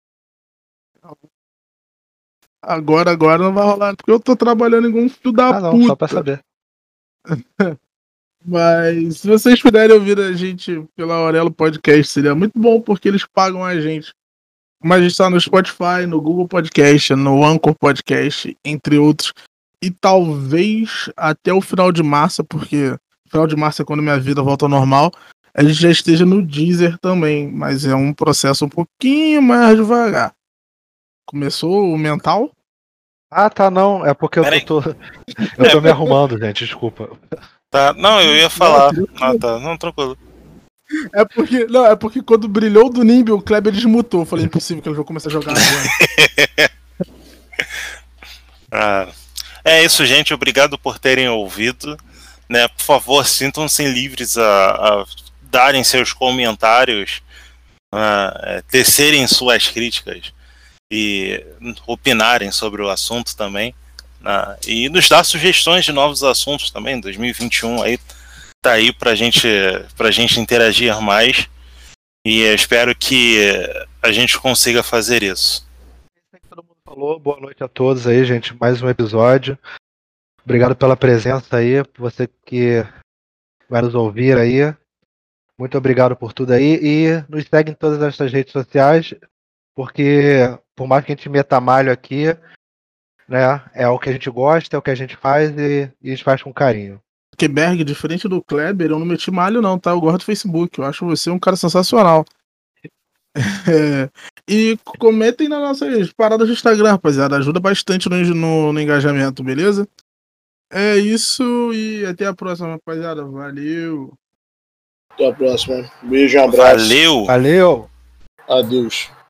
Agora não vai rolar, porque eu tô trabalhando igual um filho da Não, puta. só pra saber. Mas se vocês puderem ouvir a gente pela Aurelo Podcast, seria muito bom, porque eles pagam a gente. Mas a gente tá no Spotify, no Google Podcast, no Anchor Podcast, entre outros. E talvez até o final de março, porque final de março é quando minha vida volta ao normal, a gente já esteja no Deezer também. Mas é um processo um pouquinho mais devagar. Começou o mental? Ah, tá, não. É porque Peraí. eu tô me arrumando, gente, desculpa. Tá, não, eu ia falar. Tá, não, tranquilo. É porque quando brilhou do Nimbi, o Kleber desmutou. Eu falei, impossível que eles vão começar a jogar agora. É isso, gente. Obrigado por terem ouvido. Né? Por favor, sintam-se livres a darem seus comentários, tecerem suas críticas e opinarem sobre o assunto também. E nos dar sugestões de novos assuntos também. 2021 aí tá aí pra gente interagir mais. E eu espero que a gente consiga fazer isso. Todo mundo falou, boa noite a todos aí, gente. Mais um episódio. Obrigado pela presença aí, você que vai nos ouvir aí. Muito obrigado por tudo aí. E nos segue em todas essas redes sociais, porque por mais que a gente meta malho aqui, né, é o que a gente gosta, é o que a gente faz e a gente faz com carinho. Porque Berg, diferente do Kleber, eu não meti malho não, tá? Eu gosto do Facebook, eu acho você um cara sensacional. E comentem nas nossas paradas do Instagram, rapaziada. Ajuda bastante no engajamento, beleza? É isso e até a próxima, rapaziada. Valeu! Até a próxima. Beijo, um abraço. Valeu! Valeu! Adeus.